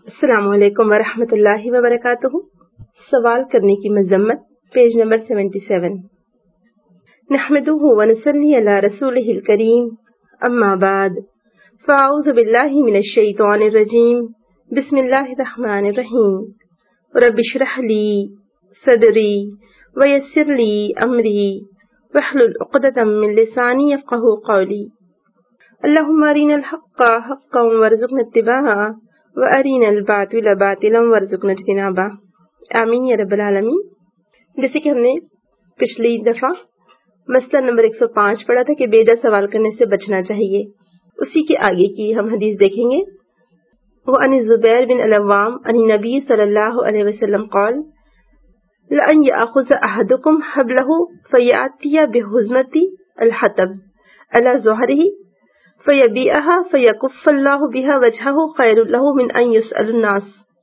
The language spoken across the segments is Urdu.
السلام علیکم ورحمۃ اللہ وبرکاتہ. سوال کرنے کی مذمت، پیج نمبر 77. نحمده ونصلی علی رسولہ الکریم، اما بعد، فاعوذ باللہ من الشیطان الرجیم، بسم اللہ الرحمن الرحیم. رب اشرح لی صدری ویسر لی امری واحلل عقدۃ من لسانی یفقهوا قولی. اللہم ارنا الحق حقا وارزقنا اتباعہ وَأَرِينَا الْبَاطِلَ بَاطِلًا وَارْزُقْنَا اجْتِنَابَهُ. آمین یا رب العالمین. جیسے کہ ہم نے پچھلی دفعہ مسئلہ نمبر 105 پڑھا تھا کہ بیجا سوال کرنے سے بچنا چاہیے، اسی کے آگے کی ہم حدیث دیکھیں گے. وعن الزبیر بن العوام عن النبی صلی اللہ علیہ وسلم قال لأن يأخذ أحدكم حبله فيأتي بهزمة الحطب على ظهره فيبيعها فيكف الله بها وجهه خير له من أن يسأل الناس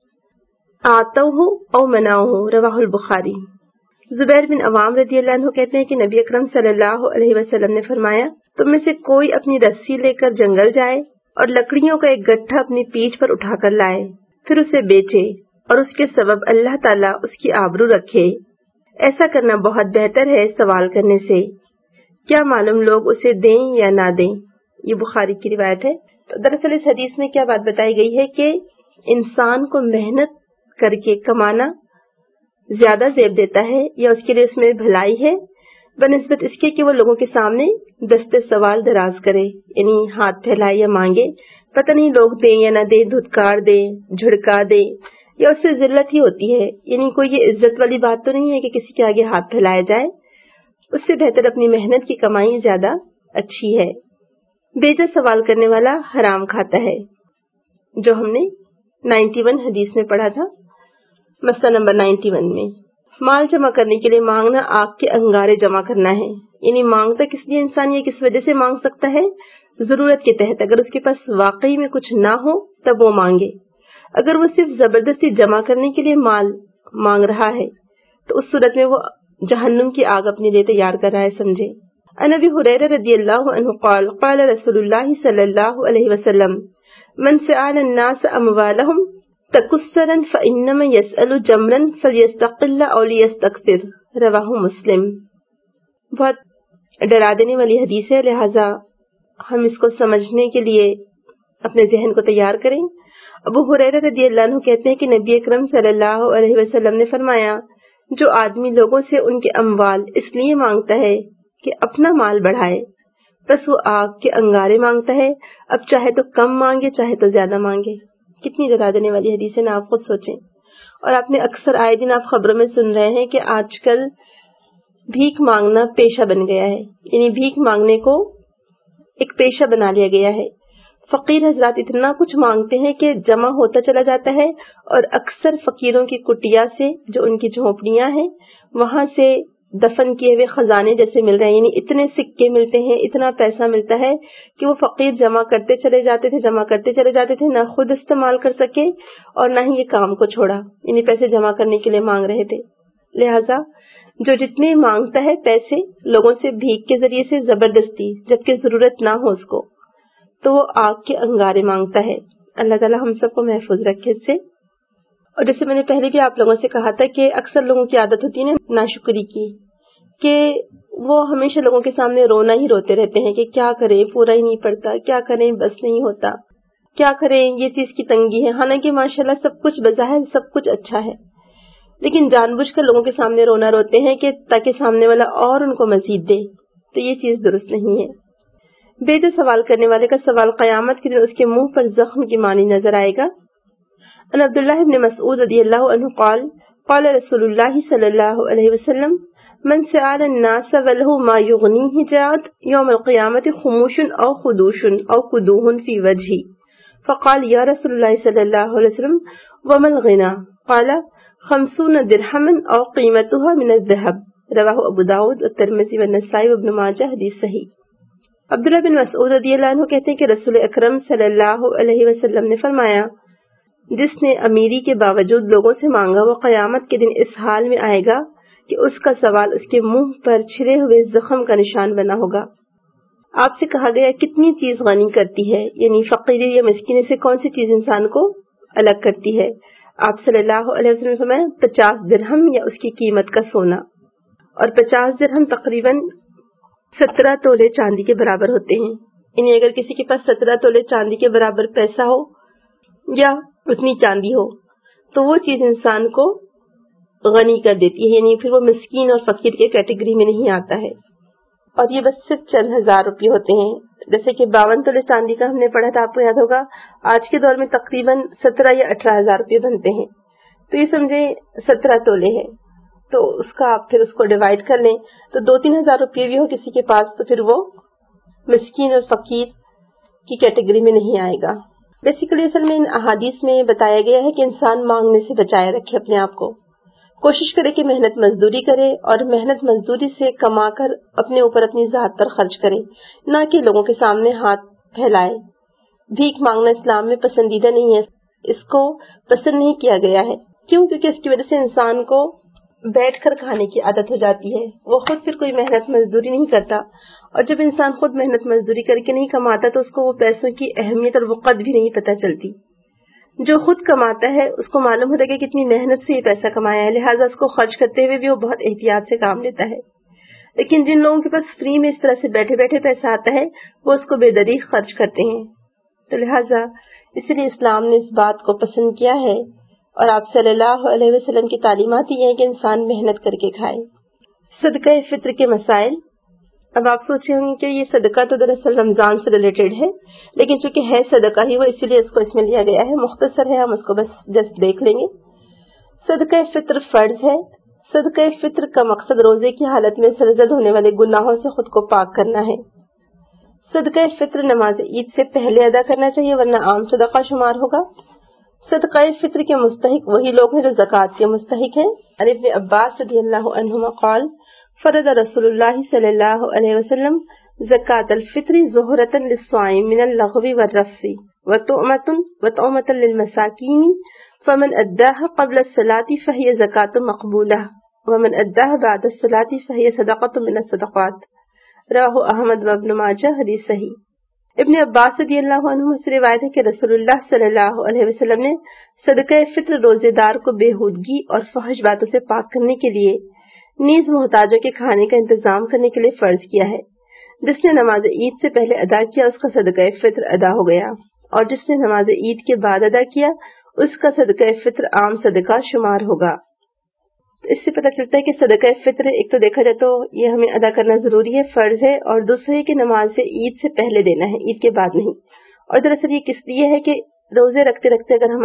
آتوه أو منعوه. رواہ البخاری. زبیر بن عوام رضی اللہ عنہ کہتے ہیں کہ نبی اکرم صلی اللہ علیہ وسلم نے فرمایا، تم میں سے کوئی اپنی رسی لے کر جنگل جائے اور لکڑیوں کا ایک گٹھا اپنی پیٹھ پر اٹھا کر لائے، پھر اسے بیچے اور اس کے سبب اللہ تعالیٰ اس کی آبرو رکھے. ایسا کرنا بہت بہتر ہے سوال کرنے سے. کیا معلوم لوگ اسے دیں یا نہ دیں. یہ بخاری کی روایت ہے. تو دراصل اس حدیث میں کیا بات بتائی گئی ہے کہ انسان کو محنت کر کے کمانا زیادہ زیب دیتا ہے یا اس کے لیے اس میں بھلائی ہے بنسبت اس کے کہ وہ لوگوں کے سامنے دستے سوال دراز کرے، یعنی ہاتھ پھیلائے یا مانگے. پتہ نہیں لوگ دیں یا نہ دیں، دھتکار دیں، جھڑکا دیں، یا اس سے ذلت ہی ہوتی ہے. یعنی کوئی یہ عزت والی بات تو نہیں ہے کہ کسی کے آگے ہاتھ پھیلایا جائے. اس سے بہتر اپنی محنت کی کمائی زیادہ اچھی ہے. بیجا سوال کرنے والا حرام کھاتا ہے، جو ہم نے 91 حدیث میں پڑھا تھا، مسئلہ نمبر 91 میں. مال جمع کرنے کے لیے مانگنا آگ کے انگارے جمع کرنا ہے. یعنی مانگتا کس لیے انسان یہ کس وجہ سے مانگ سکتا ہے؟ ضرورت کے تحت. اگر اس کے پاس واقعی میں کچھ نہ ہو تب وہ مانگے. اگر وہ صرف زبردستی جمع کرنے کے لیے مال مانگ رہا ہے تو اس صورت میں وہ جہنم کی آگ اپنے لیے تیار کر رہا ہے، سمجھے. عن ابی ہریرہ رضی اللہ عنہ قال قال رسول اللہ صلی اللہ علیہ وسلم من سأل الناس اموالهم تکسرا فانما يسأل جمرا فليستقل او ليستكثر. رواہ مسلم. بہت ڈرا دینے والی حدیث ہے، لہٰذا ہم اس کو سمجھنے کے لیے اپنے ذہن کو تیار کریں. ابو ہریرہ رضی اللہ عنہ کہتے ہیں کہ نبی اکرم صلی اللہ علیہ وسلم نے فرمایا، جو آدمی لوگوں سے ان کے اموال اس لیے مانگتا ہے کہ اپنا مال بڑھائے، بس وہ آگ کے انگارے مانگتا ہے. اب چاہے تو کم مانگے چاہے تو زیادہ مانگے. کتنی ڈرا دینے والی حدیث ہے نا، آپ خود سوچیں. اور آپ نے اکثر آئے دن آپ خبروں میں سن رہے ہیں کہ آج کل بھیک مانگنا پیشہ بن گیا ہے. یعنی بھیک مانگنے کو ایک پیشہ بنا لیا گیا ہے. فقیر حضرات اتنا کچھ مانگتے ہیں کہ جمع ہوتا چلا جاتا ہے، اور اکثر فقیروں کی کٹیا سے، جو ان کی جھونپڑیاں ہیں، وہاں سے دفن کیے ہوئے خزانے جیسے مل رہے ہیں. یعنی اتنے سکے ملتے ہیں، اتنا پیسہ ملتا ہے کہ وہ فقیر جمع کرتے چلے جاتے تھے، نہ خود استعمال کر سکے اور نہ ہی یہ کام کو چھوڑا. یعنی پیسے جمع کرنے کے لیے مانگ رہے تھے. لہٰذا جو جتنے مانگتا ہے پیسے لوگوں سے بھیک کے ذریعے سے زبردستی، جبکہ ضرورت نہ ہو اس کو، تو وہ آگ کے انگارے مانگتا ہے. اللہ تعالیٰ ہم سب کو محفوظ رکھے اس سے. اور جیسے میں نے پہلے بھی آپ لوگوں سے کہا تھا کہ اکثر لوگوں کی عادت ہوتی ہے نا ناشکری کی، کہ وہ ہمیشہ لوگوں کے سامنے رونا ہی روتے رہتے ہیں کہ کیا کریں، پورا ہی نہیں پڑتا، کیا کریں بس نہیں ہوتا، کیا کریں یہ چیز کی تنگی ہے. حالانکہ ماشاءاللہ سب کچھ بظاہر سب کچھ اچھا ہے، لیکن جان بوجھ کر لوگوں کے سامنے رونا روتے ہیں کہ تاکہ سامنے والا اور ان کو مزید دے. تو یہ چیز درست نہیں ہے. بیجا سوال کرنے والے کا سوال قیامت کے دن اس کے منہ پر زخم کی مانی نظر آئے گا. عن عبداللہ بن مسعود رضی اللہ عنہ قال قال رسول اللہ صلی اللہ علیہ وسلم من سأل الناس وله ما يغنيه جاءت يوم القيامة خموش أو خدوش أو كدوه في وجهه فقال يا رسول الله صلى الله عليه وسلم وما الغنى قال 50 درهما أو قيمتها من الذهب. رواہ ابو داود والترمذی والنسائی وابن ماجہ. حدیث صحیح. عبداللہ بن مسعود رضی اللہ عنہ کہتے ہیں کہ رسول اکرم صلی اللہ علیہ وسلم نے فرمایا، جس نے امیری کے باوجود لوگوں سے مانگا وہ قیامت کے دن اس حال میں آئے گا کہ اس کا سوال اس کے منہ پر چھڑے ہوئے زخم کا نشان بنا ہوگا. آپ سے کہا گیا کتنی چیز غنی کرتی ہے، یعنی فقیری یا مسکینے سے کون سی چیز انسان کو الگ کرتی ہے. آپ صلی اللہ علیہ وسلم نے فرمایا 50 درہم یا اس کی قیمت کا سونا, اور 50 درہم تقریباً 17 تولے چاندی کے برابر ہوتے ہیں. یعنی اگر کسی کے پاس 17 تولے چاندی کے برابر پیسہ ہو یا اتنی چاندی ہو تو وہ چیز انسان کو غنی کر دیتی ہے, یعنی پھر وہ مسکین اور فقیر کے کیٹیگری میں نہیں آتا ہے. اور یہ بس صرف چند ہزار روپے ہوتے ہیں. جیسے کہ 52 تولے چاندی کا ہم نے پڑھا تھا, آپ کو یاد ہوگا, آج کے دور میں تقریباً 17 یا 18 ہزار روپے بنتے ہیں. تو یہ سمجھے 17 تولے ہے, تو اس کا آپ پھر اس کو ڈیوائڈ کر لیں تو 2-3 ہزار روپے بھی ہو کسی کے پاس تو پھر وہ مسکین اور فقیر کی کیٹیگری میں نہیں آئے گا. بیسیکلی اصل میں ان احادیث میں بتایا گیا ہے کہ انسان مانگنے سے بچائے رکھے اپنے آپ کو, کوشش کرے کہ محنت مزدوری کرے اور محنت مزدوری سے کما کر اپنے اوپر اپنی ذات پر خرچ کرے, نہ کہ لوگوں کے سامنے ہاتھ پھیلائے. بھیک مانگنا اسلام میں پسندیدہ نہیں ہے, اس کو پسند نہیں کیا گیا ہے. کیوں؟ کیونکہ اس کی وجہ سے انسان کو بیٹھ کر کھانے کی عادت ہو جاتی ہے, وہ خود پھر کوئی محنت مزدوری نہیں کرتا, اور جب انسان خود محنت مزدوری کر کے نہیں کماتا تو اس کو وہ پیسوں کی اہمیت اور وہ قدر بھی نہیں پتہ چلتی. جو خود کماتا ہے اس کو معلوم ہوتا ہے کہ کتنی محنت سے یہ پیسہ کمایا ہے, لہٰذا اس کو خرچ کرتے ہوئے بھی وہ بہت احتیاط سے کام لیتا ہے. لیکن جن لوگوں کے پاس فری میں اس طرح سے بیٹھے بیٹھے پیسہ آتا ہے وہ اس کو بے دریغ خرچ کرتے ہیں. تو لہٰذا اس لیے اسلام نے اس بات کو پسند کیا ہے, اور آپ صلی اللہ علیہ وسلم کی تعلیمات یہ ہیں کہ انسان محنت کر کے کھائے. صدقہ فطر کے مسائل. اب آپ سوچے ہوں گے کہ یہ صدقہ تو دراصل رمضان سے ریلیٹڈ ہے, لیکن چونکہ ہے صدقہ ہی وہ اسی لیے اس کو اس میں لیا گیا ہے. مختصر ہے, ہم اس کو بس جسٹ دیکھ لیں گے. صدقہ فطر فرض ہے. صدقہ فطر کا مقصد روزے کی حالت میں سرزد ہونے والے گناہوں سے خود کو پاک کرنا ہے. صدقہ فطر نماز عید سے پہلے ادا کرنا چاہیے ورنہ عام صدقہ شمار ہوگا. صدقہ فطر کے مستحق وہی لوگ ہیں جو زکوٰۃ کے مستحق ہیں. عن ابن عباس رضی اللہ عنہما قال فرض رسول اللہ صلی اللہ علیہ وسلم زکاة الفطر ظہرة للصائم من اللغو والرفث وطعمة للمساکین فمن اداها قبل الصلاة فهي زکاة مقبولہ ومن اداها بعد الصلاة فهي صدقة من الصدقات. رواہ احمد وابن ماجہ, حدیث صحیح. ابن عباس رضی اللہ عنہ سے روایت ہے کہ رسول اللہ صلی اللہ علیہ وسلم نے صدقہ فطر روزے دار کو بےہودگی اور فحش باتوں سے پاک کرنے کے لیے نیز محتاجوں کے کھانے کا انتظام کرنے کے لیے فرض کیا ہے. جس نے نماز عید سے پہلے ادا کیا اس کا صدقہ فطر ادا ہو گیا, اور جس نے نماز عید کے بعد ادا کیا اس کا صدقہ فطر عام صدقہ شمار ہوگا. اس سے پتہ چلتا ہے کہ صدقہ فطر ایک تو دیکھا جائے تو یہ ہمیں ادا کرنا ضروری ہے, فرض ہے, اور دوسرے کہ نماز سے عید سے پہلے دینا ہے, عید کے بعد نہیں. اور دراصل یہ کس لیے ہے کہ روزے رکھتے رکھتے اگر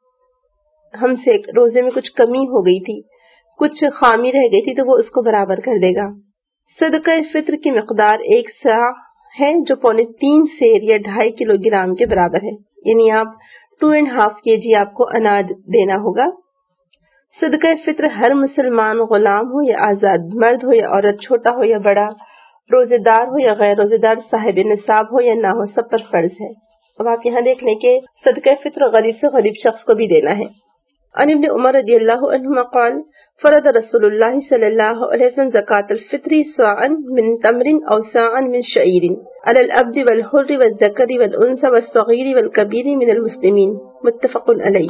ہم سے روزے میں کچھ کمی ہو گئی تھی, کچھ خامی رہ گئی تھی, تو وہ اس کو برابر کر دے گا. صدقہ فطر کی مقدار 1 سا ہے جو 3.25 سیر یا 2.5 کلو گرام کے برابر ہے, یعنی آپ 2.5 kg آپ کو اناج دینا ہوگا. صدقہ فطر ہر مسلمان غلام ہو یا آزاد مرد ہو یا عورت, چھوٹا ہو یا بڑا, روزے دار ہو یا غیر روزے دار, صاحب نصاب ہو یا نہ ہو, سب پر فرض ہے. اب آپ یہاں دیکھ لیں کہ صدقہ فطر غریب سے غریب شخص کو بھی دینا ہے. عن ابن عمر رضی اللہ عنہما قال فرض رسول اللہ صلی اللہ علیہ وسلم زکاة الفطر صاعا من تمر او صاعا من شعیر علی العبد والحر والذکر والانثى والصغیر والکبیر من المسلمین, متفق علیہ.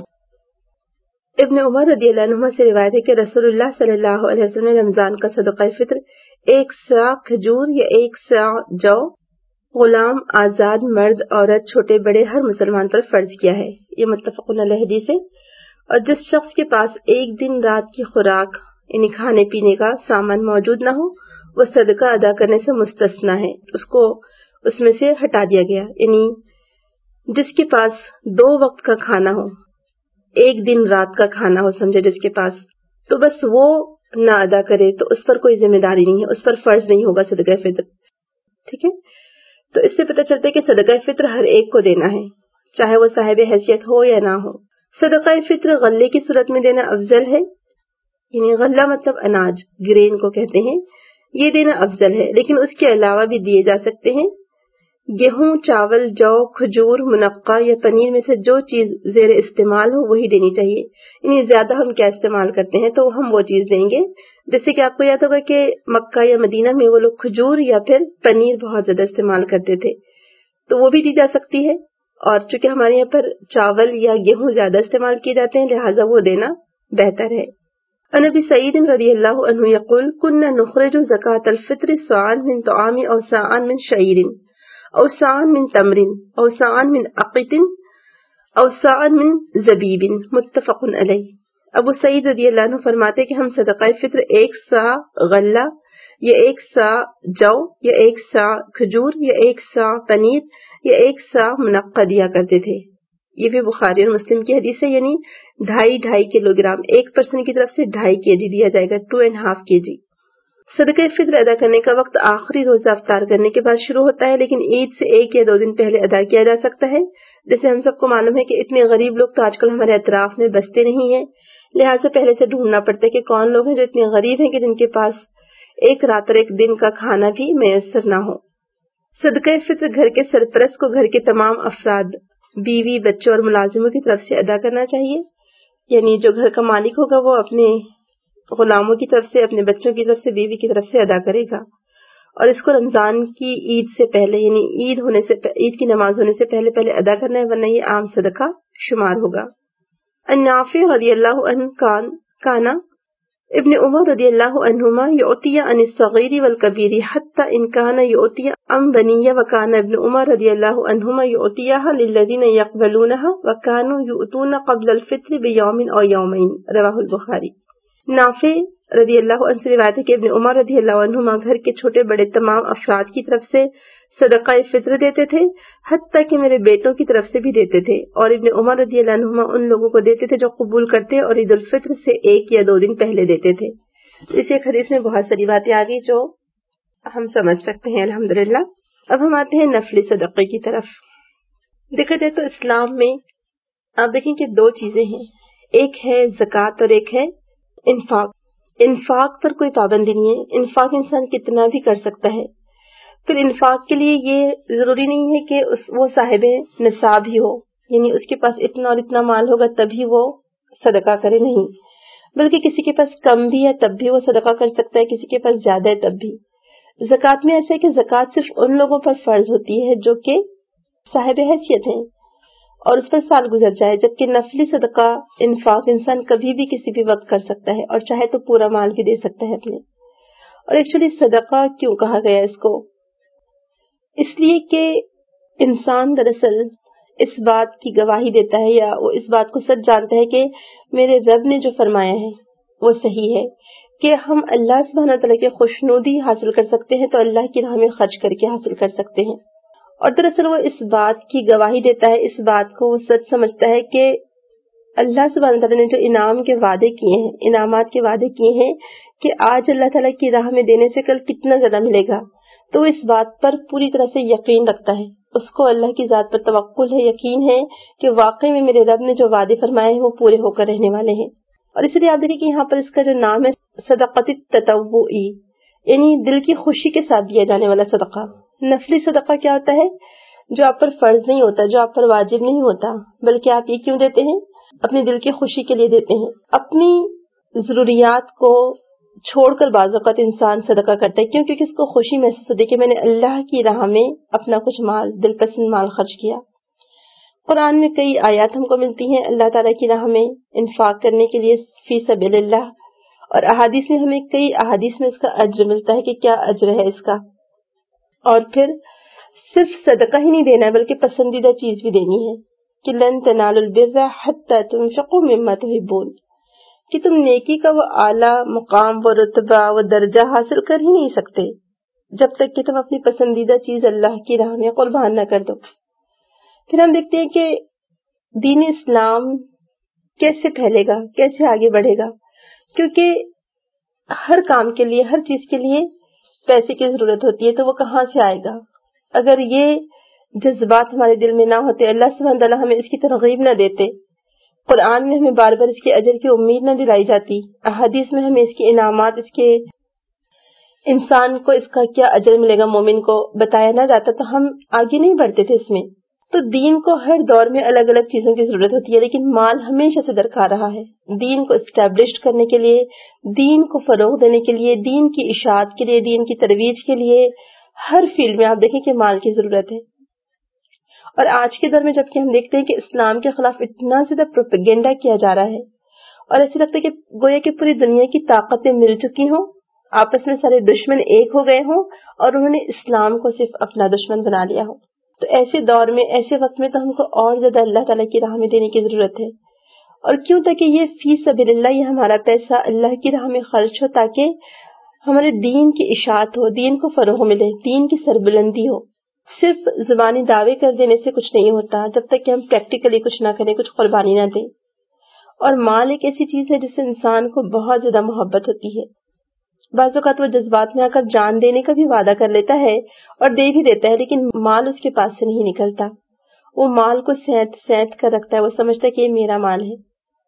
ابن عمر رضی اللہ عنہما سے روایت ہے کہ رسول اللہ صلی اللہ علیہ وسلم نے رمضان کا صدقہ فطر 1 سا کھجور یا 1 سا جو غلام, آزاد مرد, عورت, چھوٹے بڑے ہر مسلمان پر فرض کیا ہے. یہ متفق علیہ حدیث ہے. اور جس شخص کے پاس ایک دن رات کی خوراک یعنی کھانے پینے کا سامان موجود نہ ہو وہ صدقہ ادا کرنے سے مستثنا ہے, اس کو اس میں سے ہٹا دیا گیا. یعنی جس کے پاس 2 وقت کا کھانا ہو, ایک دن رات کا کھانا ہو, سمجھے جس کے پاس, تو بس وہ نہ ادا کرے تو اس پر کوئی ذمہ داری نہیں ہے, اس پر فرض نہیں ہوگا صدقہ فطر. ٹھیک ہے, تو اس سے پتہ چلتا ہے کہ صدقہ فطر ہر ایک کو دینا ہے, چاہے وہ صاحب حیثیت ہو یا نہ ہو. صدقہ فطر غلے کی صورت میں دینا افضل ہے, یعنی غلہ مطلب اناج, گرین کو کہتے ہیں, یہ دینا افضل ہے. لیکن اس کے علاوہ بھی دیے جا سکتے ہیں. گیہوں, چاول, جو, کھجور, منقع یا پنیر میں سے جو چیز زیر استعمال ہو وہی دینی چاہیے. یعنی زیادہ ہم کیا استعمال کرتے ہیں تو ہم وہ چیز دیں گے. جیسے کہ آپ کو یاد ہوگا کہ مکہ یا مدینہ میں وہ لوگ کھجور یا پھر پنیر بہت زیادہ استعمال کرتے تھے, تو وہ بھی دی جا سکتی ہے. اور چونکہ ہمارے یہاں پر چاول یا گیہوں زیادہ استعمال کیے جاتے ہیں لہٰذا وہ دینا بہتر ہے۔ عن ابی سعید رضی اللہ عنہ یقول كنا نخرج زکاة الفطر صاعا من طعام او صاعا من شعیر او صاعا من تمر او صاعا من عقط او صاعا من زبیب متفق علیہ۔ ابو سعید رضی اللہ عنہ فرماتے کہ ہم صدقہ فطر 1 سا غلہ یا 1 سا جو یا 1 سا کھجور یا 1 سا پنیر یا 1 سا منقع دیا کرتے تھے۔ یہ بھی بخاری اور مسلم کی حدیث ہے، یعنی 2.5 کلو گرام، ایک پرسن کی طرف سے 2.5 kg دیا جائے گا، 2.5 kg۔ صدقہ فطر ادا کرنے کا وقت آخری روزہ افطار کرنے کے بعد شروع ہوتا ہے، لیکن عید سے 1 یا 2 دن پہلے ادا کیا جا سکتا ہے۔ جیسے ہم سب کو معلوم ہے کہ اتنے غریب لوگ تو آج کل ہمارے اطراف میں بستے نہیں ہیں، لہٰذا پہلے سے ڈھونڈنا پڑتا ہے کہ کون لوگ ہیں جو اتنے غریب ہیں کہ جن کے پاس ایک رات اور ایک دن کا کھانا بھی میسر نہ ہو۔ صدقہ فطر گھر کے سرپرست کو گھر کے تمام افراد، بیوی، بچوں اور ملازموں کی طرف سے ادا کرنا چاہیے، یعنی جو گھر کا مالک ہوگا وہ اپنے غلاموں کی طرف سے، اپنے بچوں کی طرف سے، بیوی کی طرف سے ادا کرے گا، اور اس کو رمضان کی عید سے پہلے، یعنی عید کی نماز ہونے سے پہلے ادا کرنا ہے، ورنہ یہ عام صدقہ شمار ہوگا۔ عن نافع رضی اللہ عنہ کانا ابن عمر رضی اللہ عنہما یعطی عن الصغیر والکبیر حتی ان کان یعطی عن بنی، وکان ابن عمر رضی اللہ عنہما یعطیها للذین یقبلونها وکانوا یؤتون قبل الفطر بیوم او یومین، رواہ البخاری۔ نافع رضی اللہ عنہ سے روایت ہے کہ ابن عمر رضی اللہ عنہما گھر کے چھوٹے بڑے تمام افراد کی طرف سے صدقہ فطر دیتے تھے، حتیٰ کہ میرے بیٹوں کی طرف سے بھی دیتے تھے، اور ابن عمر رضی اللہ عنہما ان لوگوں کو دیتے تھے جو قبول کرتے اور عید الفطر سے 1 یا 2 دن پہلے دیتے تھے۔ اس ایک حدیث میں بہت ساری باتیں آ گئی جو ہم سمجھ سکتے ہیں الحمدللہ۔ اب ہم آتے ہیں نفلی صدقے کی طرف۔ دیکھا جائے تو اسلام میں آپ دیکھیں کہ 2 چیزیں ہیں، ایک ہے زکوٰۃ اور ایک ہے انفاق۔ انفاق پر کوئی پابندی نہیں ہے، انفاق انسان کتنا بھی کر سکتا ہے۔ پھر انفاق کے لیے یہ ضروری نہیں ہے کہ وہ صاحب نصاب ہی ہو، یعنی اس کے پاس اتنا اور اتنا مال ہوگا تبھی وہ صدقہ کرے، نہیں، بلکہ کسی کے پاس کم بھی ہے تب بھی وہ صدقہ کر سکتا ہے، کسی کے پاس زیادہ ہے تب بھی۔ زکوٰۃ میں ایسا ہے کہ زکوٰۃ صرف ان لوگوں پر فرض ہوتی ہے جو کہ صاحب حیثیت ہیں اور اس پر سال گزر جائے، جبکہ نفلی صدقہ انفاق انسان کبھی بھی کسی بھی وقت کر سکتا ہے اور چاہے تو پورا مال بھی دے سکتا ہے اپنے۔ اور ایکچولی صدقہ کیوں کہا گیا اس کو؟ اس لیے کہ انسان دراصل اس بات کی گواہی دیتا ہے یا وہ اس بات کو سچ جانتا ہے کہ میرے رب نے جو فرمایا ہے وہ صحیح ہے، کہ ہم اللہ سبحانہ تعالیٰ کے خوشنودی حاصل کر سکتے ہیں تو اللہ کی راہ میں خرچ کر کے حاصل کر سکتے ہیں۔ اور دراصل وہ اس بات کی گواہی دیتا ہے، اس بات کو وہ سچ سمجھتا ہے کہ اللہ سبحانہ تعالیٰ نے جو انعام کے وعدے کیے ہیں، انعامات کے وعدے کیے ہیں کہ آج اللہ تعالیٰ کی راہ میں دینے سے کل کتنا زیادہ ملے گا، تو اس بات پر پوری طرح سے یقین رکھتا ہے، اس کو اللہ کی ذات پر توکل ہے، یقین ہے کہ واقعی میں میرے رب نے جو وعدے فرمائے ہیں وہ پورے ہو کر رہنے والے ہیں۔ اور اس لیے آپ دیکھیں کہ یہاں پر اس کا جو نام ہے صدقۃ التطوع، یعنی دل کی خوشی کے ساتھ دیا جانے والا صدقہ۔ نفلی صدقہ کیا ہوتا ہے؟ جو آپ پر فرض نہیں ہوتا، جو آپ پر واجب نہیں ہوتا، بلکہ آپ یہ کیوں دیتے ہیں؟ اپنی دل کی خوشی کے لیے دیتے ہیں۔ اپنی ضروریات کو چھوڑ کر بعض اوقات انسان صدقہ کرتا ہے، کیونکہ اس کو خوشی محسوس ہوتی ہے کہ میں نے اللہ کی راہ میں اپنا کچھ مال، دل پسند مال خرچ کیا۔ قرآن میں کئی آیات ہم کو ملتی ہیں اللہ تعالیٰ کی راہ میں انفاق کرنے کے لیے فی سبیل اللہ، اور احادیث میں ہمیں کئی احادیث میں اس کا اجر ملتا ہے کہ کیا اجر ہے اس کا۔ اور پھر صرف صدقہ ہی نہیں دینا ہے بلکہ پسندیدہ چیز بھی دینی ہے، کہ لن تنالوا البر حتی تنفقوا مما تحبون، کہ تم نیکی کا وہ اعلیٰ مقام، وہ رتبہ، وہ درجہ حاصل کر ہی نہیں سکتے جب تک کہ تم اپنی پسندیدہ چیز اللہ کی راہ میں قربان نہ کر دو۔ پھر ہم دیکھتے ہیں کہ دین اسلام کیسے پھیلے گا، کیسے آگے بڑھے گا، کیونکہ ہر کام کے لیے، ہر چیز کے لیے پیسے کی ضرورت ہوتی ہے، تو وہ کہاں سے آئے گا؟ اگر یہ جذبات ہمارے دل میں نہ ہوتے، اللہ سبحانہ تعالیٰ ہمیں اس کی ترغیب نہ دیتے، قرآن میں ہمیں بار بار اس کے اجر کی امید نہ دلائی جاتی، احادیث میں ہمیں اس کے انعامات، اس کے انسان کو اس کا کیا اجر ملے گا مومن کو بتایا نہ جاتا، تو ہم آگے نہیں بڑھتے تھے اس میں۔ تو دین کو ہر دور میں الگ الگ چیزوں کی ضرورت ہوتی ہے، لیکن مال ہمیشہ سے درکار رہا ہے۔ دین کو اسٹیبلش کرنے کے لیے، دین کو فروغ دینے کے لیے، دین کی اشاعت کے لیے، دین کی ترویج کے لیے ہر فیلڈ میں آپ دیکھیں کہ مال کی ضرورت ہے۔ اور آج کے دور میں جبکہ ہم دیکھتے ہیں کہ اسلام کے خلاف اتنا زیادہ پروپیگنڈا کیا جا رہا ہے اور ایسے لگتا ہے کہ گویا کہ پوری دنیا کی طاقتیں مل چکی ہوں، آپس میں سارے دشمن ایک ہو گئے ہوں اور انہوں نے اسلام کو صرف اپنا دشمن بنا لیا ہو، تو ایسے دور میں ایسے وقت میں تو ہم کو اور زیادہ اللہ تعالیٰ کی راہ میں دینے کی ضرورت ہے۔ اور کیوں؟ تاکہ یہ فی سبیل اللہ، یہ ہمارا پیسہ اللہ کی راہ میں خرچ ہو، تاکہ ہمارے دین کی اشاعت ہو، دین کو فروغ ملے، دین کی سربلندی ہو۔ صرف زبانی دعوے کر دینے سے کچھ نہیں ہوتا جب تک کہ ہم پریکٹیکلی کچھ نہ کریں، کچھ قربانی نہ دیں۔ اور مال ایک ایسی چیز ہے جس سے انسان کو بہت زیادہ محبت ہوتی ہے۔ بعض اوقات وہ جذبات میں آ کر جان دینے کا بھی وعدہ کر لیتا ہے اور دے بھی دیتا ہے، لیکن مال اس کے پاس سے نہیں نکلتا۔ وہ مال کو سینت کر رکھتا ہے، وہ سمجھتا ہے کہ یہ میرا مال ہے۔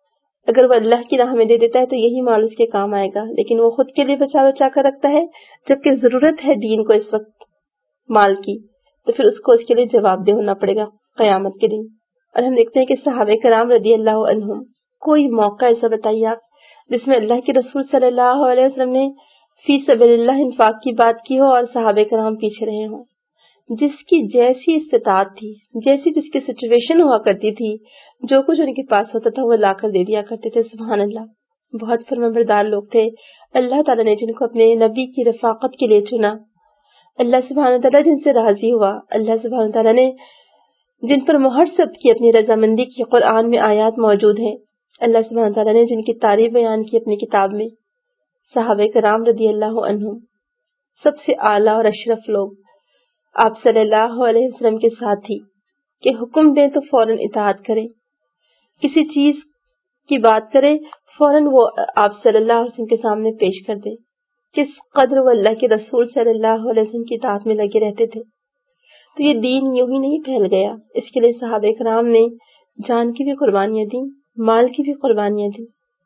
اگر وہ اللہ کی راہ میں دے دیتا ہے تو یہی مال اس کے کام آئے گا، لیکن وہ خود کے لیے بچا بچا کر رکھتا ہے، جبکہ ضرورت ہے دین کو اس وقت مال کی، تو پھر اس کو اس کے لیے جواب دہ ہونا پڑے گا قیامت کے دن۔ اور ہم دیکھتے ہیں کہ صحابہ کرام رضی اللہ عنہم، کوئی موقع ایسا بتائیے آپ جس میں اللہ کے رسول صلی اللہ علیہ وسلم نے فی سبیل اللہ انفاق کی بات کی ہو اور صحابہ کرام پیچھے رہے ہوں۔ جس کی جیسی استطاعت تھی، جیسی جس کی سچویشن ہوا کرتی تھی، جو کچھ ان کے پاس ہوتا تھا وہ لا کر دے دیا کرتے تھے۔ سبحان اللہ، بہت فرمانبردار لوگ تھے۔ اللہ تعالیٰ نے جن کو اپنے نبی کی رفاقت کے لیے چنا، اللہ سبحانہ تعالیٰ جن سے راضی ہوا، اللہ سبحانہ تعالیٰ نے جن پر مہر ثبت کی اپنی رضامندی کی، قرآن میں آیات موجود ہیں، اللہ سبحانہ تعالیٰ نے جن کی تعریف بیان کی اپنی کتاب میں، صحابہ کرام رضی اللہ عنہم سب سے اعلیٰ اور اشرف لوگ آپ صلی اللہ علیہ وسلم کے ساتھ ہی کہ حکم دیں تو فوراً اطاعت کریں، کسی چیز کی بات کریں فوراً وہ آپ صلی اللہ علیہ وسلم کے سامنے پیش کر دیں۔ کس قدر وہ اللہ کے رسول صلی اللہ علیہ وسلم کی اطاعت میں لگے رہتے تھے۔ تو یہ دین یوں ہی نہیں پھیل گیا، اس کے لیے صحابہ کرام نے جان کی بھی قربانیاں دی، مال کی بھی قربانیاں دی۔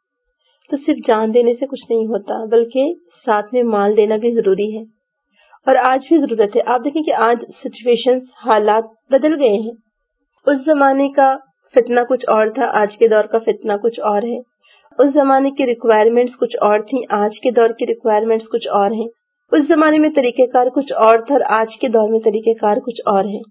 تو صرف جان دینے سے کچھ نہیں ہوتا، بلکہ ساتھ میں مال دینا بھی ضروری ہے، اور آج بھی ضرورت ہے۔ آپ دیکھیں کہ آج سچویشن، حالات بدل گئے ہیں۔ اس زمانے کا فتنہ کچھ اور تھا، آج کے دور کا فتنہ کچھ اور ہے۔ اس زمانے کی ریکوائرمنٹس کچھ اور تھیں، آج کے دور کی ریکوائرمنٹس کچھ اور ہیں۔ اس زمانے میں طریقہ کار کچھ اور تھا اور آج کے دور میں طریقہ کار کچھ اور ہیں۔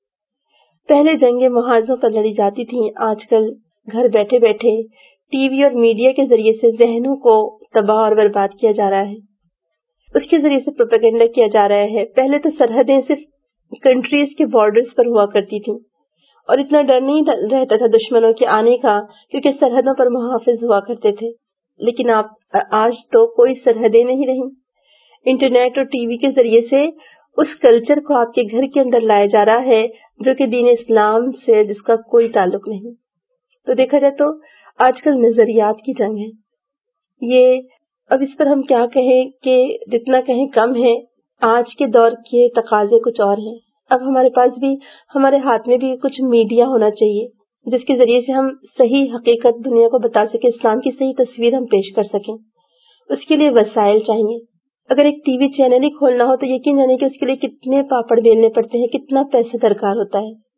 پہلے جنگیں محاذوں پر لڑی جاتی تھیں، آج کل گھر بیٹھے بیٹھے ٹی وی اور میڈیا کے ذریعے سے ذہنوں کو تباہ اور برباد کیا جا رہا ہے، اس کے ذریعے سے پروپیگنڈا کیا جا رہا ہے۔ پہلے تو سرحدیں صرف کنٹریز کے بارڈرز پر ہوا کرتی تھیں اور اتنا ڈر نہیں رہتا تھا دشمنوں کے آنے کا، کیونکہ سرحدوں پر محافظ ہوا کرتے تھے۔ لیکن آج تو کوئی سرحدیں نہیں رہیں۔ انٹرنیٹ اور ٹی وی کے ذریعے سے اس کلچر کو آپ کے گھر کے اندر لایا جا رہا ہے جو کہ دین اسلام سے جس کا کوئی تعلق نہیں۔ تو دیکھا جائے تو آج کل نظریات کی جنگ ہے یہ۔ اب اس پر ہم کیا کہیں کہ جتنا کہیں کم ہے۔ آج کے دور کے تقاضے کچھ اور ہیں۔ اب ہمارے پاس بھی، ہمارے ہاتھ میں بھی کچھ میڈیا ہونا چاہیے جس کے ذریعے سے ہم صحیح حقیقت دنیا کو بتا سکیں، اسلام کی صحیح تصویر ہم پیش کر سکیں۔ اس کے لیے وسائل چاہیے۔ اگر ایک ٹی وی چینل ہی کھولنا ہو تو یقین جانے کہ اس کے لیے کتنے پاپڑ بیلنے پڑتے ہیں، کتنا پیسہ درکار ہوتا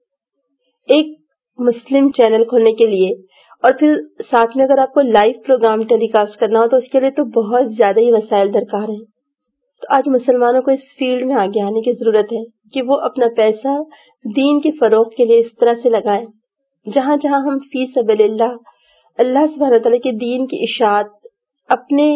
ہے ایک مسلم چینل کھولنے کے لیے، اور پھر ساتھ میں اگر آپ کو لائیو پروگرام ٹیلی کاسٹ کرنا ہو تو اس کے لیے تو بہت زیادہ ہی وسائل درکار ہیں۔ تو آج مسلمانوں کو اس فیلڈ میں آگے آنے کی ضرورت ہے کہ وہ اپنا پیسہ دین کے فروغ کے لیے اس طرح سے لگائیں، جہاں جہاں ہم فی سبیل اللہ سبحانہ تعالیٰ کے دین کی اشاعت، اپنے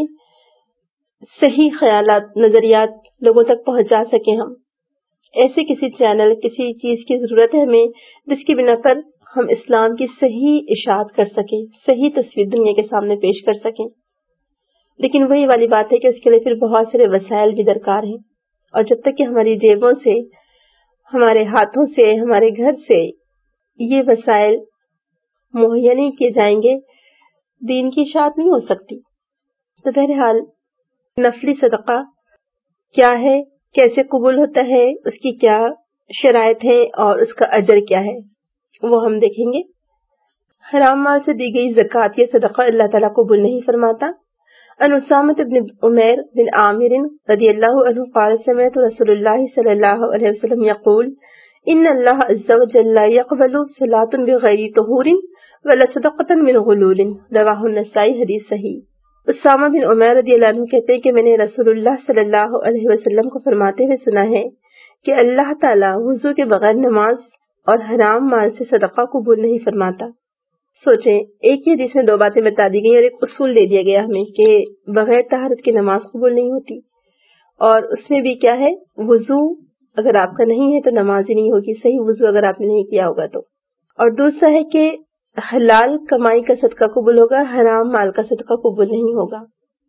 صحیح خیالات، نظریات لوگوں تک پہنچا سکیں۔ ہم ایسے کسی چینل، کسی چیز کی ضرورت ہے ہمیں جس کی بنا پر ہم اسلام کی صحیح اشاعت کر سکیں، صحیح تصویر دنیا کے سامنے پیش کر سکیں۔ لیکن وہی والی بات ہے کہ اس کے لیے پھر بہت سارے وسائل بھی درکار ہیں، اور جب تک کہ ہماری جیبوں سے، ہمارے ہاتھوں سے، ہمارے گھر سے یہ وسائل مہیا نہیں کیے جائیں گے، دین کی اشاعت نہیں ہو سکتی۔ تو بہرحال نفلی صدقہ کیا ہے، کیسے قبول ہوتا ہے، اس کی کیا شرائط ہیں اور اس کا اجر کیا ہے، وہ ہم دیکھیں گے۔ حرام مال سے دی گئی زکوٰۃ یا صدقہ اللہ تعالیٰ قبول نہیں فرماتا۔ ان اسامہ بن عمیر بن عامر رضی اللہ عنہ قال سمعت رسول اللہ صلی اللہ علیہ وسلم یقول ان اللہ عز وجل لا يقبل صلاة بغیر طہور ولا صدقة من غلول، رواہ النسائی، حدیث صحیح۔ اسامہ بن عمیر رضی اللہ عنہ کہتے ہیں کہ میں نے رسول اللہ صلی اللہ علیہ وسلم کو فرماتے ہوئے سنا ہے کہ اللہ تعالیٰ وضو کے بغیر نماز اور حرام مال سے صدقہ قبول نہیں فرماتا۔ سوچیں، ایک ہی حدیث میں دو باتیں بتا دی گئی اور ایک اصول دے دیا گیا ہمیں کہ بغیر طہارت کی نماز قبول نہیں ہوتی، اور اس میں بھی کیا ہے، وضو اگر آپ کا نہیں ہے تو نماز ہی نہیں ہوگی، صحیح وضو اگر آپ نے نہیں کیا ہوگا تو۔ اور دوسرا ہے کہ حلال کمائی کا صدقہ قبول ہوگا، حرام مال کا صدقہ قبول نہیں ہوگا۔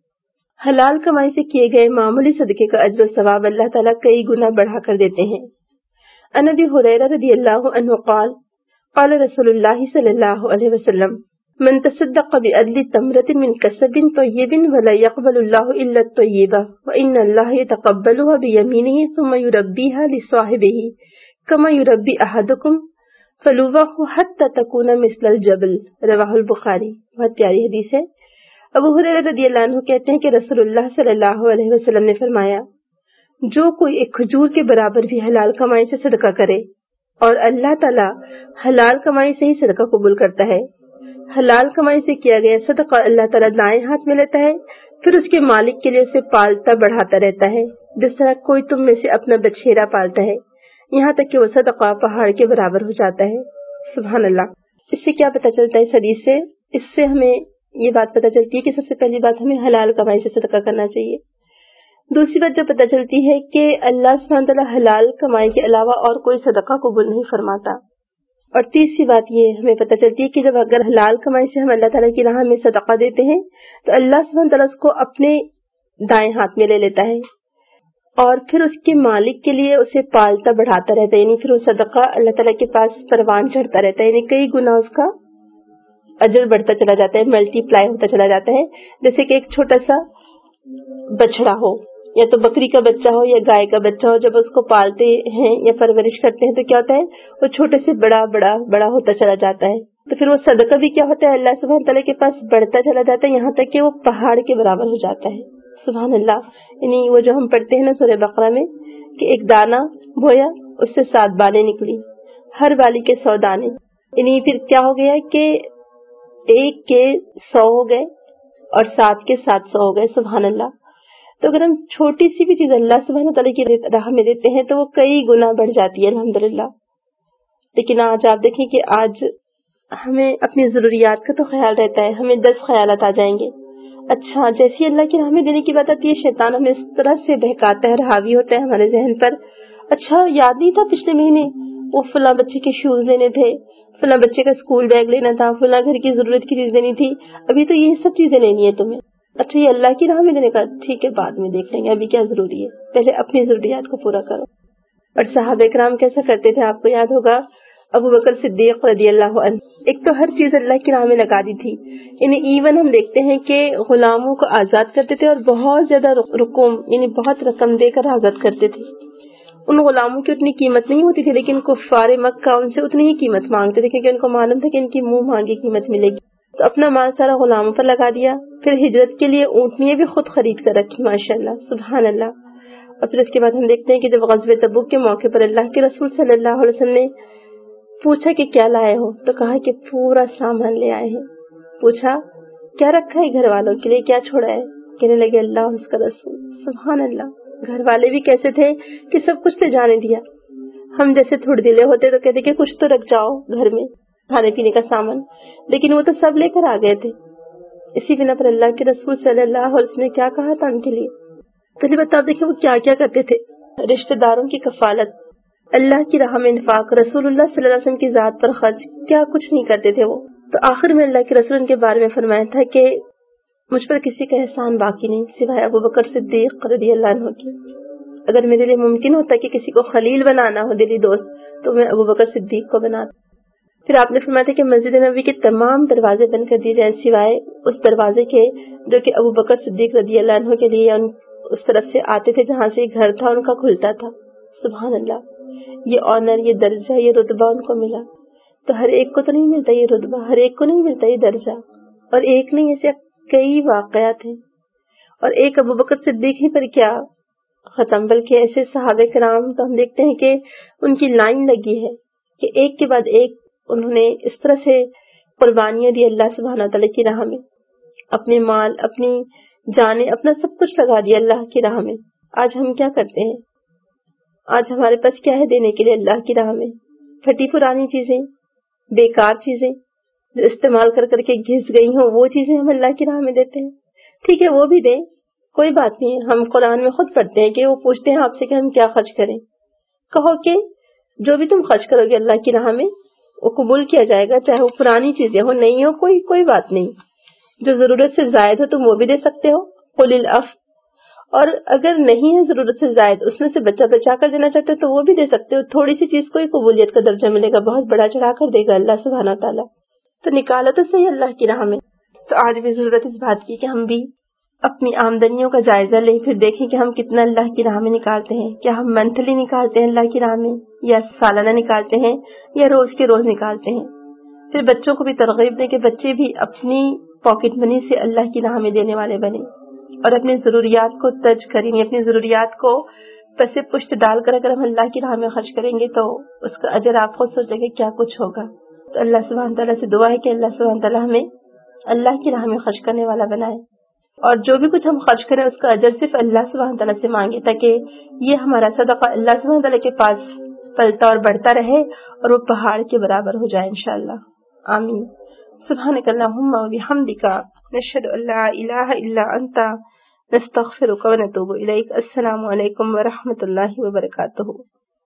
حلال کمائی سے کیے گئے معمولی صدقے کا اجر و ثواب اللہ تعالیٰ کئی گنا بڑھا کر دیتے ہیں۔ عن ابی ہریرہ رضی اللہ عنہ قال قال رسول اللہ صلی اللہ علیہ وسلم من تصدق بعدل تمرة من كسب طيب ولا يقبل الله إلا الطيبة وإن الله يتقبلها بيمينه ثم يربيها لصاحبه كما يربي أحدكم فلوه حتى تكون مثل الجبل رواہ البخاری۔ بہت پیاری حدیث ہے۔ ابو ہریرہ رضی اللہ عنہ کہتے ہیں کہ رسول اللہ صلی اللہ علیہ وسلم نے فرمایا، جو کوئی ایک کھجور کے برابر بھی حلال کمائی سے صدقہ کرے، اور اللہ تعالیٰ حلال کمائی سے ہی صدقہ قبول کرتا ہے، حلال کمائی سے کیا گیا صدقہ اللہ تعالیٰ دائیں ہاتھ میں لیتا ہے، پھر اس کے مالک کے لیے اسے پالتا بڑھاتا رہتا ہے، جس طرح کوئی تم میں سے اپنا بچھیرا پالتا ہے، یہاں تک کہ وہ صدقہ پہاڑ کے برابر ہو جاتا ہے۔ سبحان اللہ۔ اس سے کیا پتہ چلتا ہے اس حدیث سے؟ اس سے ہمیں یہ بات پتہ چلتی ہے کہ سب سے پہلی بات ہمیں حلال کمائی سے صدقہ کرنا چاہیے۔ دوسری بات جو پتہ چلتی ہے کہ اللہ سبحانہ تعالیٰ حلال کمائی کے علاوہ اور کوئی صدقہ قبول نہیں فرماتا۔ اور تیسری بات یہ ہمیں پتہ چلتی ہے کہ جب اگر حلال کمائی سے ہم اللہ تعالیٰ کی راہ میں صدقہ دیتے ہیں تو اللہ سبحانہ تعالیٰ اس کو اپنے دائیں ہاتھ میں لے لیتا ہے، اور پھر اس کے مالک کے لیے اسے پالتا بڑھاتا رہتا ہے، یعنی پھر وہ صدقہ اللہ تعالیٰ کے پاس پروان چڑھتا رہتا ہے، یعنی کئی گنا اس کا اجر بڑھتا چلا جاتا ہے، ملٹی پلائی ہوتا چلا جاتا ہے۔ جیسے کہ ایک چھوٹا سا بچڑا ہو، یا تو بکری کا بچہ ہو یا گائے کا بچہ ہو، جب اس کو پالتے ہیں یا پرورش کرتے ہیں تو کیا ہوتا ہے، وہ چھوٹے سے بڑا بڑا بڑا ہوتا چلا جاتا ہے، تو پھر وہ صدقہ بھی کیا ہوتا ہے، اللہ سبحانہ تعالیٰ کے پاس بڑھتا چلا جاتا ہے، یہاں تک کہ وہ پہاڑ کے برابر ہو جاتا ہے۔ سبحان اللہ۔ یعنی وہ جو ہم پڑھتے ہیں نا سورہ بقرہ میں کہ ایک دانہ بویا، اس سے 7 بالیں نکلی، ہر بالی کے 100 دانے، یعنی پھر کیا ہو گیا کہ 1 کے 100 ہو گئے اور 7 کے 700 ہو گئے۔ سبحان اللہ۔ تو اگر ہم چھوٹی سی بھی چیز اللہ سبحانہ تعالیٰ کی راہ میں دیتے ہیں تو وہ کئی گنا بڑھ جاتی ہے الحمدللہ۔ لیکن آج آپ دیکھیں کہ آج ہمیں اپنی ضروریات کا تو خیال رہتا ہے، ہمیں 10 خیالات آ جائیں گے، اچھا جیسی اللہ کی راہ میں دینے کی بات آتی ہے شیطان ہمیں اس طرح سے بہکاتا ہے، حاوی ہوتا ہے ہمارے ذہن پر، اچھا یاد نہیں تھا پچھلے مہینے وہ فلاں بچے کے شوز لینے تھے، فلاں بچے کا اسکول بیگ لینا تھا، فلاں گھر کی ضرورت کی چیز لینی تھی، ابھی تو یہ سب چیزیں لینی ہے تمہیں، اچھا یہ اللہ کی راہ میں دینے کا، ٹھیک ہے بعد میں دیکھ لیں گے، ابھی کیا ضروری ہے، پہلے اپنی ضروریات کو پورا کرو۔ اور صحابہ کرام کیسا کرتے تھے، آپ کو یاد ہوگا ابو بکر صدیق رضی اللہ عنہ، ایک تو ہر چیز اللہ کی راہ میں لگا دی تھی، یعنی ایون ہم دیکھتے ہیں کہ غلاموں کو آزاد کرتے تھے اور بہت زیادہ رقوم یعنی بہت رقم دے کر آزاد کرتے تھے۔ ان غلاموں کی اتنی قیمت نہیں ہوتی تھی، لیکن کفار مکہ ان سے اتنی ہی قیمت مانگتے تھے، کیونکہ ان کو معلوم تھا کہ ان کی منہ مانگی قیمت ملے گی، تو اپنا مال سارا غلاموں پر لگا دیا۔ پھر ہجرت کے لیے اونٹنیاں بھی خود خرید کر رکھی، ماشاءاللہ سبحان اللہ۔ اور پھر اس کے بعد ہم دیکھتے ہیں کہ جب غزوہ تبوک کے موقع پر اللہ کے رسول صلی اللہ علیہ وسلم نے پوچھا کہ کیا لائے ہو، تو کہا کہ پورا سامان لے آئے ہیں۔ پوچھا کیا رکھا ہے گھر والوں کے لیے، کیا چھوڑا ہے، کہنے لگے اللہ اور اس کا رسول۔ سبحان اللہ۔ گھر والے بھی کیسے تھے کہ سب کچھ لے جانے دیا۔ ہم جیسے تھوڑے دلے ہوتے تو کہتے کہ کچھ تو رکھ جاؤ گھر میں کھانے پینے کا سامان، لیکن وہ تو سب لے کر آ گئے تھے۔ اسی بنا پر اللہ کے رسول صلی اللہ علیہ وسلم نے کیا کہا تھا ان کے لیے، پہلے بتا دیکھیں وہ کیا کیا کرتے تھے۔ رشتہ داروں کی کفالت، اللہ کی راہ میں انفاق، رسول اللہ صلی اللہ علیہ وسلم کی ذات پر خرچ، کیا کچھ نہیں کرتے تھے وہ۔ تو آخر میں اللہ کے رسول کے بارے میں فرمایا تھا کہ مجھ پر کسی کا احسان باقی نہیں سوائے ابو بکر صدیق رضی اللہ عنہ کی۔ اگر میرے لیے ممکن ہوتا کہ کسی کو خلیل بنانا ہو، دلی دوست، تو میں ابو بکر صدیق کو بناتا۔ پھر آپ نے فرمایا تھا کہ مسجد نبوی کے تمام دروازے بند کر دیے جائیں سوائے اس دروازے کے جو کہ ابو بکر صدیق رضی اللہ عنہ کے لیے اس طرف سے آتے تھے جہاں سے گھر تھا ان کا کھلتا تھا۔ سبحان اللہ۔ یہ آنر، یہ درجہ، یہ رتبہ ان کو ملا، تو ہر ایک کو تو نہیں ملتا یہ رتبہ، ہر ایک کو نہیں ملتا یہ درجہ، اور ایک نہیں ایسے کئی واقعات ہیں۔ اور ایک ابو بکر صدیق ہی پر کیا ختم، بلکہ ایسے صحابہ کرام تو ہم دیکھتے ہیں کہ ان کی لائن لگی ہے کہ ایک کے بعد ایک انہوں نے اس طرح سے قربانیاں دی اللہ سبحانہ تعالیٰ کی راہ میں، اپنے مال، اپنی جانیں، اپنا سب کچھ لگا دیا اللہ کی راہ میں۔ آج ہم کیا کرتے ہیں؟ آج ہمارے پاس کیا ہے دینے کے لیے اللہ کی راہ میں؟ پھٹی پرانی چیزیں، بیکار چیزیں جو استعمال کر کر کے گھس گئی ہوں، وہ چیزیں ہم اللہ کی راہ میں دیتے ہیں، ٹھیک ہے وہ بھی دیں، کوئی بات نہیں. ہم قرآن میں خود پڑھتے ہیں کہ وہ پوچھتے ہیں آپ سے کہ ہم کیا خرچ کریں. کہو کہ جو بھی تم خرچ کرو گے اللہ کی راہ میں وہ قبول کیا جائے گا، چاہے وہ پرانی چیزیں ہو، نہیں ہو، کوئی بات نہیں. جو ضرورت سے زائد ہو تم وہ بھی دے سکتے ہو، قل العفو. اور اگر نہیں ہے ضرورت سے زائد، اس میں سے بچا کر دینا چاہتے ہو تو وہ بھی دے سکتے ہو. تھوڑی سی چیز کو ہی قبولیت کا درجہ ملے گا، بہت بڑا چڑھا کر دے گا اللہ سبحانہ تعالیٰ. تو نکالو تو صحیح اللہ کی راہ میں. تو آج بھی ضرورت اس بات کی کہ ہم بھی اپنی آمدنیوں کا جائزہ لیں، پھر دیکھیں کہ ہم کتنا اللہ کی راہ میں نکالتے ہیں. کیا ہم منتھلی نکالتے ہیں اللہ کی راہ میں، یا سالانہ نکالتے ہیں، یا روز کے روز نکالتے ہیں. پھر بچوں کو بھی ترغیب دیں کہ بچے بھی اپنی پاکٹ منی سے اللہ کی راہ میں دینے والے بنے، اور اپنی ضروریات کو تج کریں گے، اپنی ضروریات کو پس پشت ڈال کر اگر ہم اللہ کی راہ میں خرچ کریں گے تو اس کا اجر آپ خود سوچیں گے کیا کچھ ہوگا. تو اللہ سبحانہ تعالیٰ سے دعا ہے کہ اللہ سبحانہ تعالیٰ ہمیں اللہ کی راہ میں خرچ کرنے والا بنائے، اور جو بھی کچھ ہم خرچ کریں اس کا اجر صرف اللہ سبحانہ تعالیٰ سے مانگے، تاکہ یہ ہمارا صدقہ اللہ سبحانہ تعالیٰ کے پاس پلتا اور بڑھتا رہے اور وہ پہاڑ کے برابر ہو جائے انشاءاللہ. آمین. سبحانک اللہم و بحمدک، نشہد ان لا الہ الا انت، نستغفرک و نتوب الیک. السلام علیکم ورحمۃ اللہ وبرکاتہ.